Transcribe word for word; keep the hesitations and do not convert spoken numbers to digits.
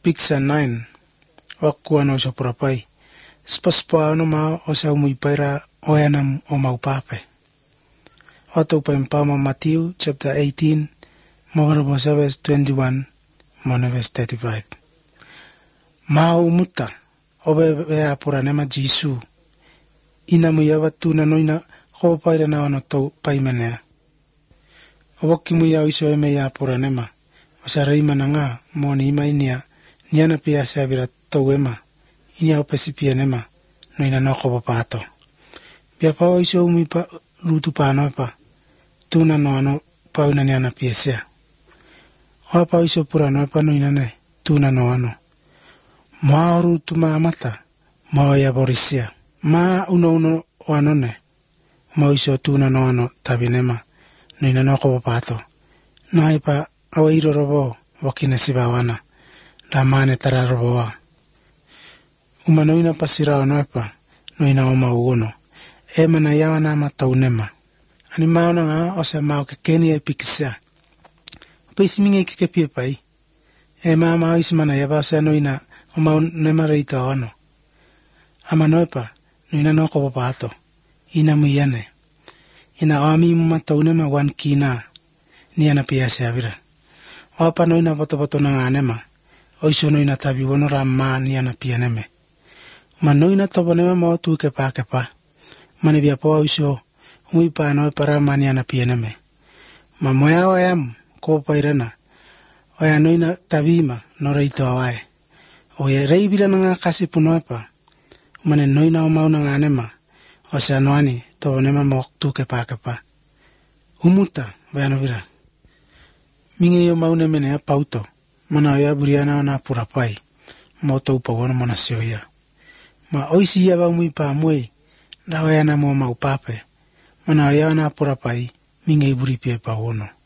Picture nine. Wakua no sa purapai. Spaspa no ma o sa umuipaira o yanam o maupape. Oto pa impama Matthew chapter eighteen, mawarabasa verse twenty-one, mona verse thirty-five. Mao umuta obe bea puranema Jisu. Ina muyawa tuna noina ho paira na ono tau paimenea. Owoki muya iso eme ya puranema. O sa reima na nga moni ima inia niana pia se avira tau ema. Inia opesi pia nema noina noko papato. Bia pao iso umipa lutu panoepa. Tuna no ano pauna niana pia sea. Oa pao iso puranoepa noina ne tuna no ano. Maa rutu maa mata. Maa ya borisia. Maa uno uno o anone. Maa iso tuna no ano tabinema. Noina noko papato. Naipa awa iro robo wakina sibawana. Ramane tara roboa. Uma noina pasirao noepa. Noina oma uono. Ema na yawa na mataunema. Ani mauna nga osa mao kekeni e pikisa. Pesi minge kekepie pai. Ema mao isimana yawa osa noina oma nema reita ono. Ama noepa. Noina noko papato. Ina muyane. Ina oami mataunema wan kina. Niana piyase avira. Wapa noina boto-boto na nga anema. Oiso noina tabi wono rama niana piyaneme. Ma noina tabonema mao tu kepa kepa. Mani bia poa oiso umuipa noe para niana piyaneme. Ma moya oayam kopa irena. Oya noina tabima no reito awae. Oya reibira na nga kasi punoepa. Mane noina o mauna nga anema. Osa noani tabonema mao tu kepa kepa. Umuta bayano vira. Minge yo maune mene ya pauto. Mana oya buriana ona purapai. Moto upa wana mana sioya. Ma oisi ya ba umuipa amwei. Dawa ya na mo maupape. Mana oya ona purapai. Minge iburi pie pa wono.